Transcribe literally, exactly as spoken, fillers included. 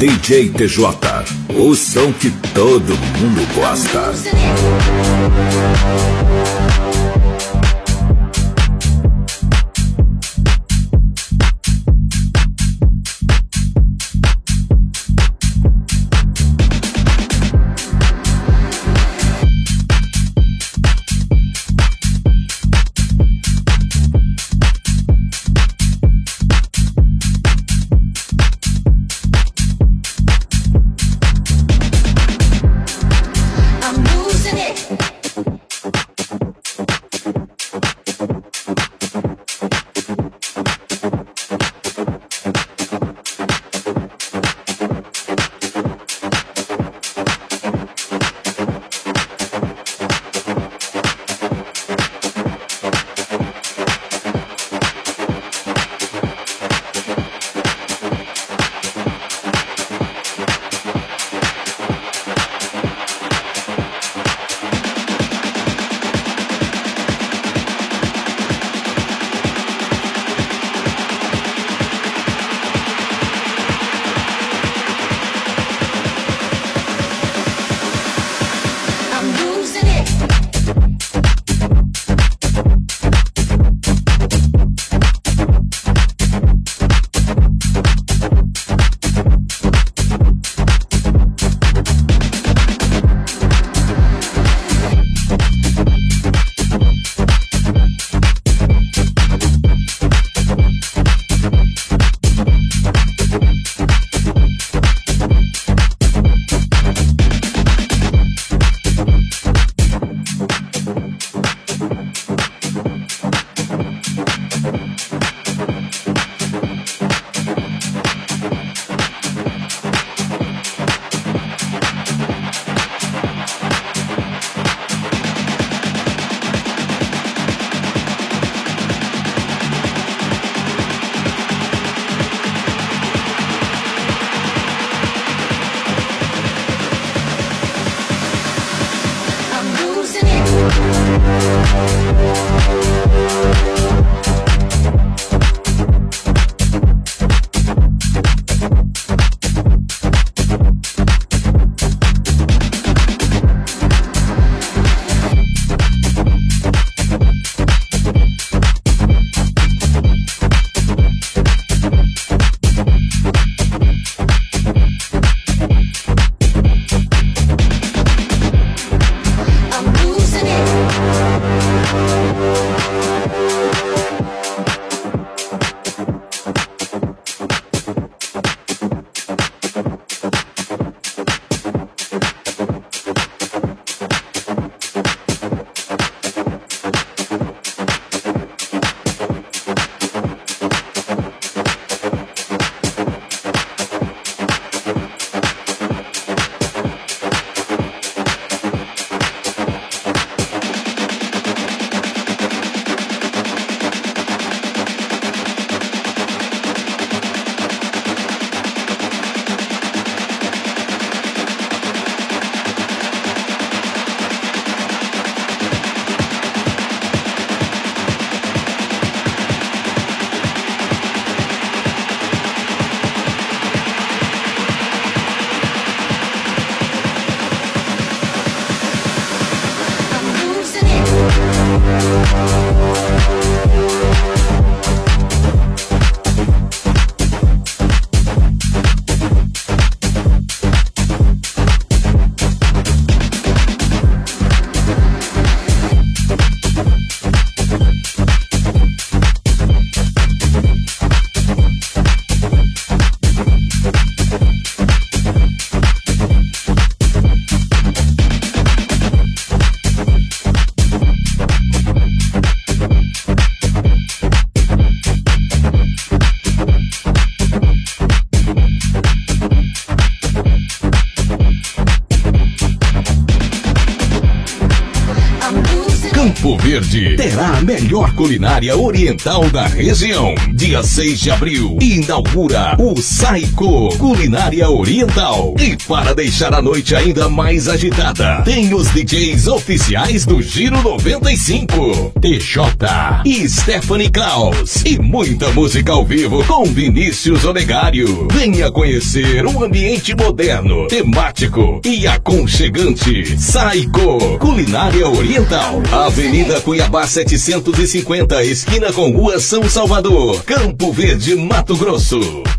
D J T J, o som que todo mundo gosta. Campo Verde terá a melhor culinária oriental da região. Dia seis de abril, inaugura o Saiko Culinária Oriental. E para deixar a noite ainda mais agitada, tem os D Js oficiais do Giro noventa e cinco, T J e Stephanie Klaus. E muita música ao vivo com Vinícius Olegário. Venha conhecer um ambiente moderno, temático e aconchegante. Saiko Culinária Oriental, Avenida Cuiabá setecentos e cinquenta, esquina com Rua São Salvador, Campo Verde, Mato Grosso.